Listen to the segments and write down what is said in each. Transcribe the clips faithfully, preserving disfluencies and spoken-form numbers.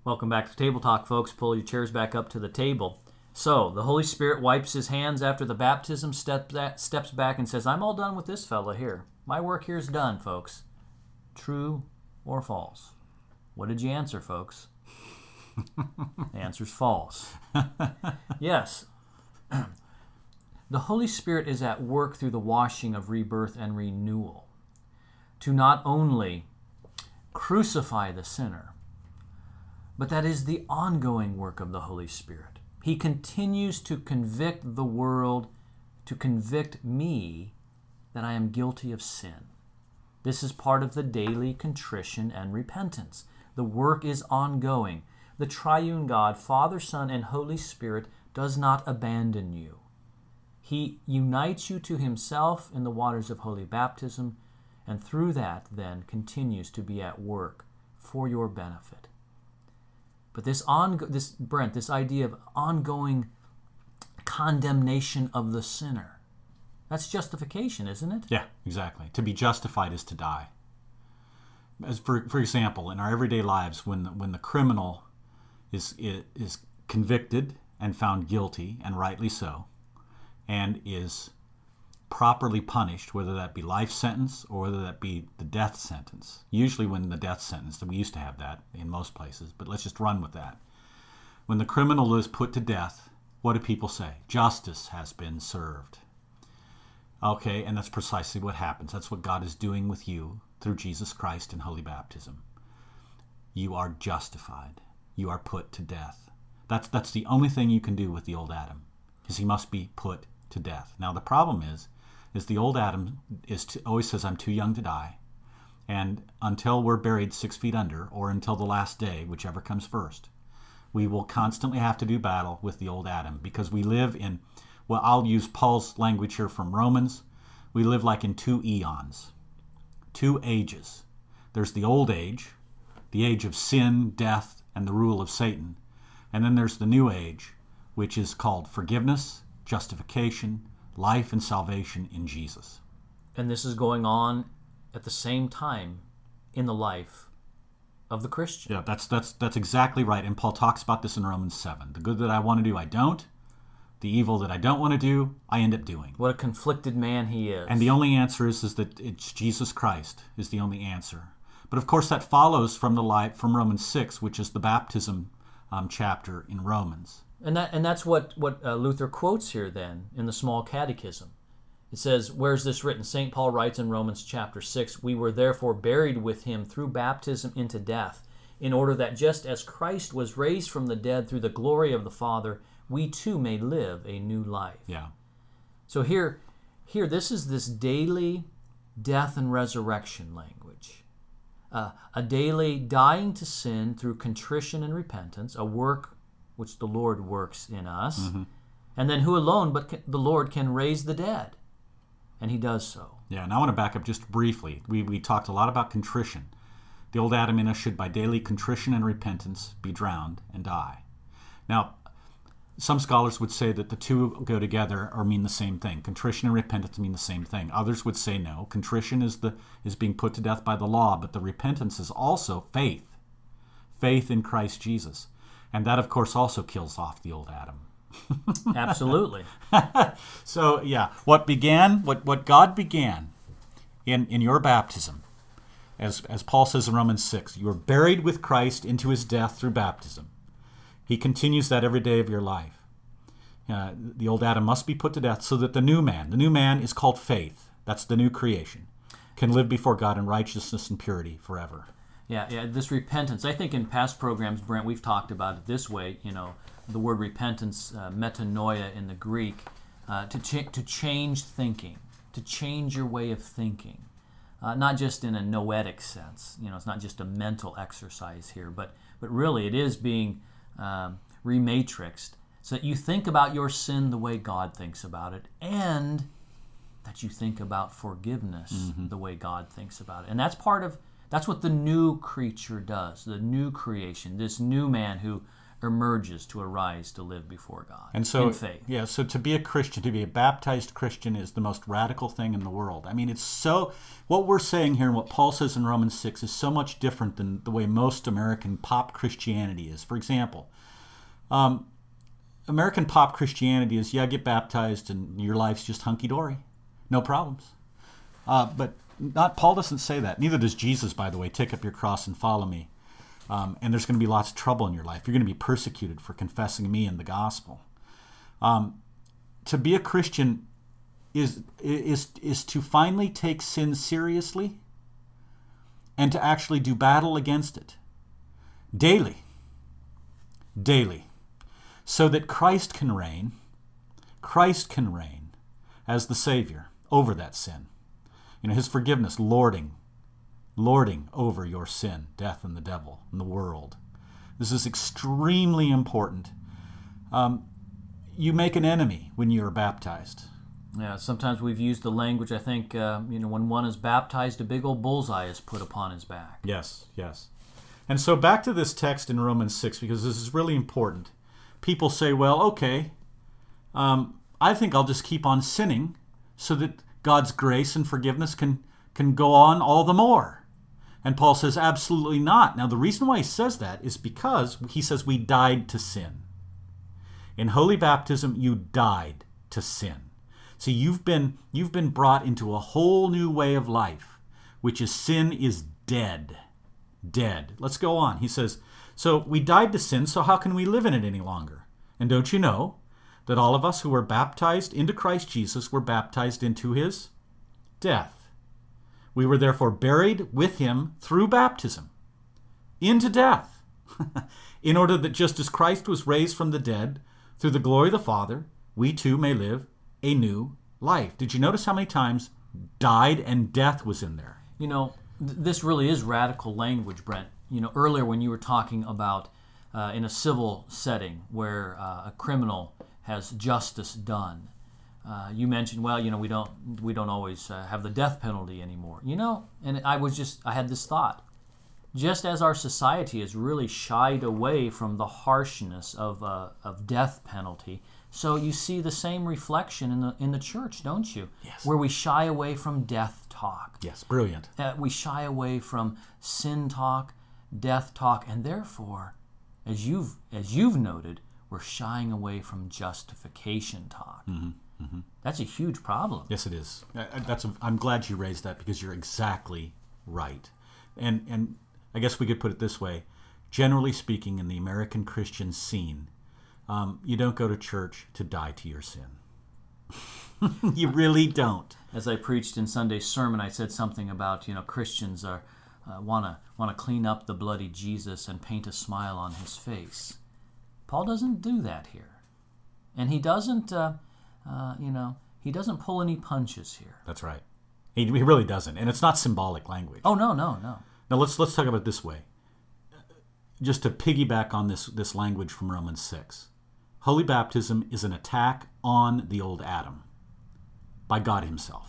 Welcome back to Table Talk, folks. Pull your chairs back up to the table. So, the Holy Spirit wipes his hands after the baptism, step that, steps back and says, I'm all done with this fella here. My work here is done, folks. True or false? What did you answer, folks? The answer's false. Yes. The Holy Spirit is at work through the washing of rebirth and renewal to not only crucify the sinner, but that is the ongoing work of the Holy Spirit. He continues to convict the world, to convict me that I am guilty of sin. This is part of the daily contrition and repentance. The work is ongoing. The triune God, Father, Son, and Holy Spirit does not abandon you. He unites you to himself in the waters of holy baptism, and through that then continues to be at work for your benefit. But this, on, this Brent, this idea of ongoing condemnation of the sinner, that's justification, isn't it? Yeah, exactly. To be justified is to die. As for for example, in our everyday lives, when the, when the criminal is is convicted and found guilty, and rightly so, and is properly punished, whether that be life sentence or whether that be the death sentence. Usually when the death sentence, we used to have that in most places, but let's just run with that. When the criminal is put to death, what do people say? Justice has been served. Okay, and that's precisely what happens. That's what God is doing with you through Jesus Christ in holy baptism. You are justified. You are put to death. That's that's the only thing you can do with the old Adam, is he must be put to death. Now the problem is, is the old Adam is to, always says, I'm too young to die. And until we're buried six feet under, or until the last day, whichever comes first, we will constantly have to do battle with the old Adam, because we live in, well, I'll use Paul's language here from Romans, we live like in two eons, two ages. There's the old age, the age of sin, death, and the rule of Satan. And then there's the new age, which is called forgiveness, justification, life, and salvation in Jesus. And this is going on at the same time in the life of the Christian. Yeah, that's that's that's exactly right. And Paul talks about this in Romans seven. The good that I want to do, I don't. The evil that I don't want to do, I end up doing. What a conflicted man he is. And the only answer is, is that it's Jesus Christ is the only answer. But of course that follows from the life from Romans six, which is the baptism um, chapter in Romans. And that and that's what, what uh, Luther quotes here then in the Small Catechism. It says, where's this written? Saint Paul writes in Romans chapter six, we were therefore buried with him through baptism into death, in order that just as Christ was raised from the dead through the glory of the Father, we too may live a new life. Yeah. So here, here this is this daily death and resurrection language. Uh, a daily dying to sin through contrition and repentance, a work which the Lord works in us, mm-hmm. and then who alone but can, the Lord can raise the dead, and he does so. Yeah, and I want to back up just briefly. We we talked a lot about contrition. The old Adam in us should by daily contrition and repentance be drowned and die. Now, some scholars would say that the two go together or mean the same thing. Contrition and repentance mean the same thing. Others would say no. Contrition is the is being put to death by the law, but the repentance is also faith. Faith in Christ Jesus. And that, of course, also kills off the old Adam. Absolutely. So, yeah, what began, what, what God began in, in your baptism, as, as Paul says in Romans six, you are buried with Christ into his death through baptism. He continues that every day of your life. Uh, the old Adam must be put to death so that the new man, the new man is called faith, that's the new creation, can live before God in righteousness and purity forever. Yeah, yeah. This repentance, I think in past programs, Brent, we've talked about it this way, you know, the word repentance, uh, metanoia in the Greek, uh, to, ch- to change thinking, to change your way of thinking. Uh, not just in a noetic sense, you know, it's not just a mental exercise here, but, but really it is being um, rematrixed so that you think about your sin the way God thinks about it, and that you think about forgiveness mm-hmm. the way God thinks about it. And that's part of That's what the new creature does, the new creation, this new man who emerges to arise to live before God And so, in faith. yeah, so to be a Christian, to be a baptized Christian is the most radical thing in the world. I mean, it's so, what we're saying here and what Paul says in Romans six is so much different than the way most American pop Christianity is. For example, um, American pop Christianity is, yeah, get baptized and your life's just hunky-dory. No problems. Uh, but not Paul doesn't say that. Neither does Jesus, by the way. Take up your cross and follow me. Um, and there's going to be lots of trouble in your life. You're going to be persecuted for confessing me and the gospel. Um, to be a Christian is, is, is to finally take sin seriously and to actually do battle against it daily. Daily. So that Christ can reign, Christ can reign as the Savior over that sin. You know, his forgiveness, lording, lording over your sin, death and the devil and the world. This is extremely important. Um, you make an enemy when you are baptized. Yeah, sometimes we've used the language, I think, uh, you know, when one is baptized, a big old bullseye is put upon his back. Yes, yes. And so back to this text in Romans six, because this is really important. People say, well, okay, um, I think I'll just keep on sinning so that God's grace and forgiveness can, can go on all the more. And Paul says, absolutely not. Now, the reason why he says that is because he says we died to sin. In holy baptism, you died to sin. So you've been, you've been brought into a whole new way of life, which is sin is dead. Dead. Let's go on. He says, so we died to sin, so how can we live in it any longer? And don't you know that all of us who were baptized into Christ Jesus were baptized into his death? We were therefore buried with him through baptism into death, in order that just as Christ was raised from the dead through the glory of the Father, we too may live a new life. Did you notice how many times died and death was in there? You know, th- this really is radical language, Brent. You know, earlier when you were talking about uh, in a civil setting where uh, a criminal has justice done, uh, you mentioned, well, you know, we don't we don't always uh, have the death penalty anymore. You know, and I was just I had this thought. Just as our society has really shied away from the harshness of uh, of death penalty, so you see the same reflection in the in the church, don't you? Yes. Where we shy away from death talk. Yes, brilliant. Uh, we shy away from sin talk, death talk, and therefore, as you've as you've noted, we're shying away from justification talk. Mm-hmm, mm-hmm. That's a huge problem. Yes, it is. Uh, That's. A, I'm glad you raised that because you're exactly right. And and I guess we could put it this way: generally speaking, in the American Christian scene, um, you don't go to church to die to your sin. You really don't. As I preached in Sunday's sermon, I said something about, you know, Christians are uh, want to want to clean up the bloody Jesus and paint a smile on his face. Paul doesn't do that here, and he doesn't, uh, uh, you know, he doesn't pull any punches here. That's right. He, he really doesn't, and it's not symbolic language. Oh no, no, no. Now let's let's talk about it this way. Just to piggyback on this this language from Romans six, holy baptism is an attack on the old Adam by God himself.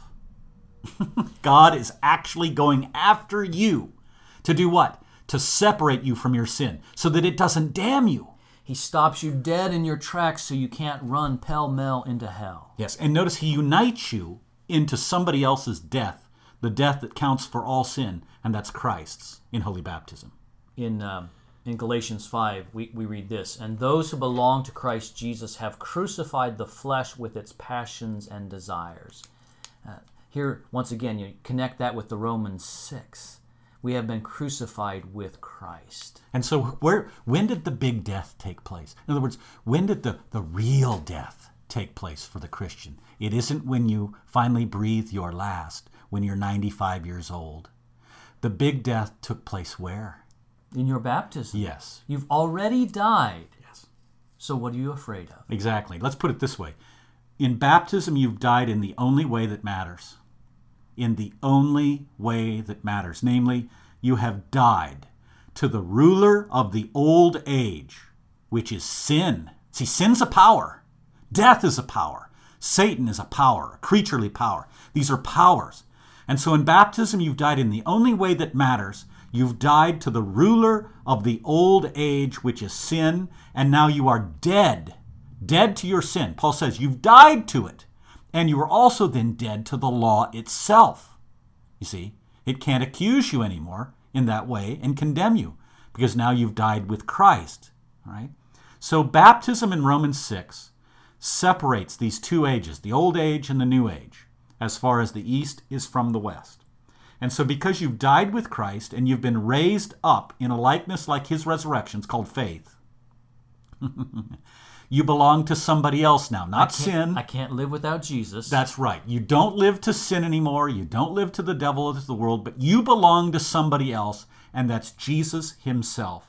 God is actually going after you to do what? To separate you from your sin so that it doesn't damn you. He stops you dead in your tracks so you can't run pell-mell into hell. Yes, and notice he unites you into somebody else's death, the death that counts for all sin, and that's Christ's in holy baptism. In um, in Galatians five, we, we read this, and those who belong to Christ Jesus have crucified the flesh with its passions and desires. Uh, here, once again, you connect that with the Romans six. We have been crucified with Christ. And so where when did the big death take place? In other words, when did the, the real death take place for the Christian? It isn't when you finally breathe your last, when you're ninety-five years old. The big death took place where? In your baptism. Yes. You've already died. Yes. So what are you afraid of? Exactly. Let's put it this way. In baptism, you've died in the only way that matters. In the only way that matters. Namely, you have died to the ruler of the old age, which is sin. See, sin's a power. Death is a power. Satan is a power, a creaturely power. These are powers. And so in baptism, you've died in the only way that matters. You've died to the ruler of the old age, which is sin, and now you are dead. Dead to your sin. Paul says you've died to it. And you are also then dead to the law itself. You see, it can't accuse you anymore in that way and condemn you, because now you've died with Christ. All right? So baptism in Romans six separates these two ages, the old age and the new age, as far as the east is from the west. And so because you've died with Christ and you've been raised up in a likeness like his resurrection, it's called faith, you belong to somebody else now, not I sin. I can't live without Jesus. That's right. You don't live to sin anymore. You don't live to the devil or to the world, but you belong to somebody else, and that's Jesus himself.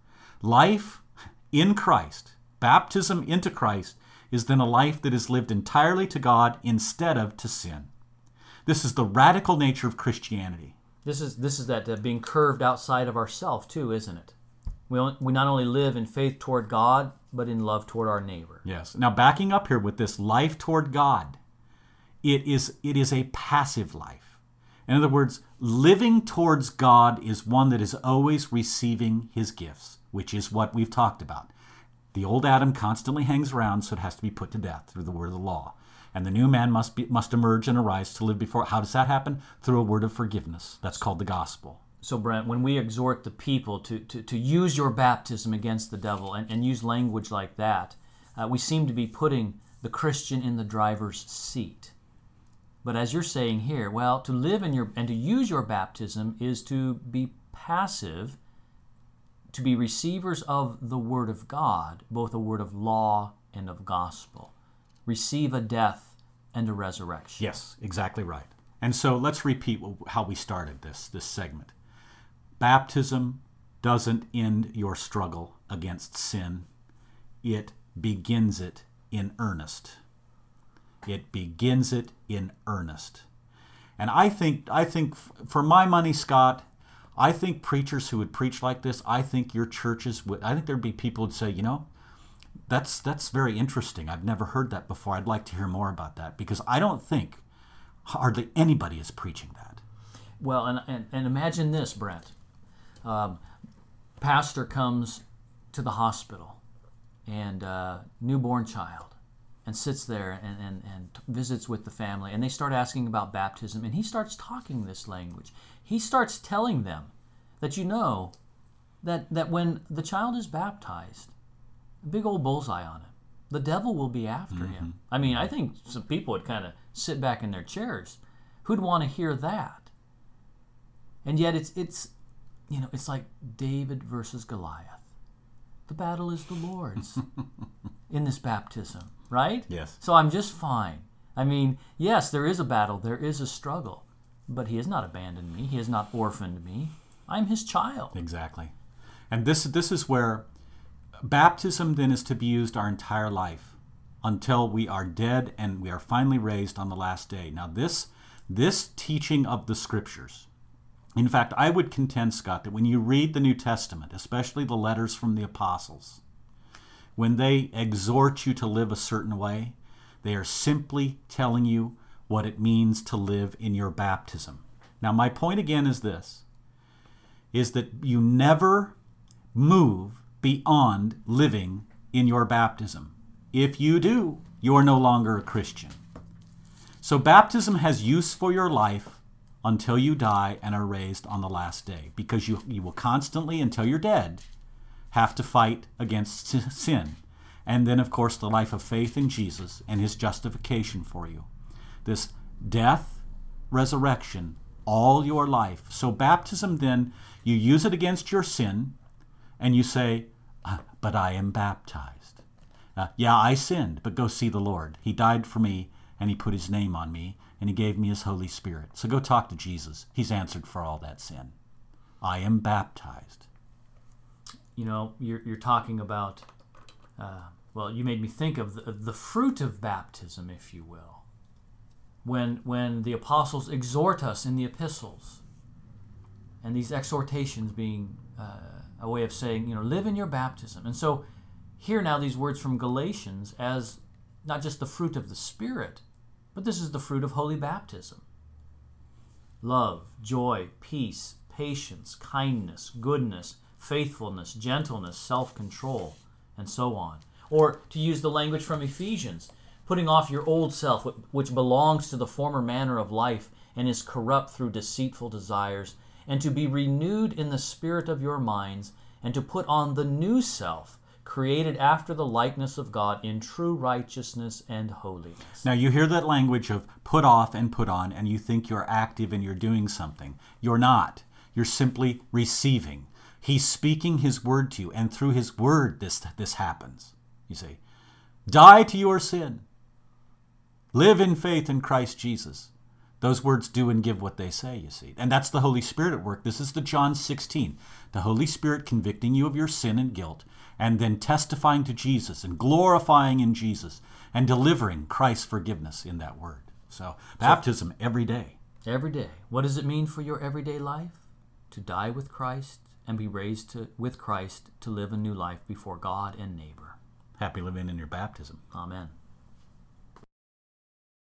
Life in Christ, baptism into Christ, is then a life that is lived entirely to God instead of to sin. This is the radical nature of Christianity. This is this is that uh, being curved outside of ourselves too, isn't it? We only, we not only live in faith toward God, but in love toward our neighbor. Yes. Now backing up here with this life toward God, it is it is a passive life. In other words, living towards God is one that is always receiving his gifts, which is what we've talked about. The old Adam constantly hangs around, so it has to be put to death through the word of the law. And the new man must be, must emerge and arise to live before. How does that happen? Through a word of forgiveness. That's called the gospel. So, Brent, when we exhort the people to, to, to use your baptism against the devil and, and use language like that, uh, we seem to be putting the Christian in the driver's seat. But as you're saying here, well, to live in your and to use your baptism is to be passive, to be receivers of the Word of God, both a word of law and of gospel. Receive a death and a resurrection. Yes, exactly right. And so let's repeat how we started this, this segment. Baptism doesn't end your struggle against sin. It begins it in earnest. It begins it in earnest. And I think, I think for my money, Scott, I think preachers who would preach like this, I think your churches would, I think there'd be people who'd say, you know, That's that's very interesting. I've never heard that before. I'd like to hear more about that, because I don't think hardly anybody is preaching that. Well, and and, and imagine this, Brent. Um, pastor comes to the hospital and uh, newborn child and sits there and, and, and visits with the family, and they start asking about baptism, and he starts talking this language. He starts telling them that, you know, that, that when the child is baptized, big old bullseye on him, the devil will be after mm-hmm. him. I mean, I think some people would kind of sit back in their chairs. Who'd want to hear that? And yet it's, it's you know, it's like David versus Goliath. The battle is the Lord's in this baptism, right? Yes. So I'm just fine. I mean, yes, there is a battle, there is a struggle, but he has not abandoned me. He has not orphaned me. I'm his child. Exactly. And this this is where baptism then is to be used our entire life until we are dead and we are finally raised on the last day. Now this this teaching of the Scriptures, in fact, I would contend, Scott, that when you read the New Testament, especially the letters from the apostles, when they exhort you to live a certain way, they are simply telling you what it means to live in your baptism. Now, my point again is this, is that you never move beyond living in your baptism. If you do, you are no longer a Christian. So baptism has use for your life until you die and are raised on the last day, because you, you will constantly, until you're dead, have to fight against sin. And then, of course, the life of faith in Jesus and his justification for you. This death, resurrection, all your life. So baptism then, you use it against your sin, and you say, but I am baptized. Uh, yeah, I sinned, but go see the Lord. He died for me, and he put his name on me, and he gave me his Holy Spirit. So go talk to Jesus. He's answered for all that sin. I am baptized. You know, you're, you're talking about, uh, well, you made me think of the, the fruit of baptism, if you will. When, when the apostles exhort us in the epistles, and these exhortations being uh, a way of saying, you know, live in your baptism. And so hear now these words from Galatians as not just the fruit of the Spirit, but this is the fruit of holy baptism. Love, joy, peace, patience, kindness, goodness, faithfulness, gentleness, self-control, and so on. Or to use the language from Ephesians, putting off your old self, which belongs to the former manner of life and is corrupt through deceitful desires, and to be renewed in the spirit of your minds, and to put on the new self, created after the likeness of God in true righteousness and holiness. Now you hear that language of put off and put on, and you think you're active and you're doing something. You're not. You're simply receiving. He's speaking his word to you, and through his word this, this happens. You see, die to your sin. Live in faith in Christ Jesus. Those words do and give what they say, you see. And that's the Holy Spirit at work. This is the John sixteen. The Holy Spirit convicting you of your sin and guilt, and then testifying to Jesus and glorifying in Jesus and delivering Christ's forgiveness in that word. So, baptism every day. Every day. What does it mean for your everyday life? To die with Christ and be raised to, with Christ to live a new life before God and neighbor. Happy living in your baptism. Amen.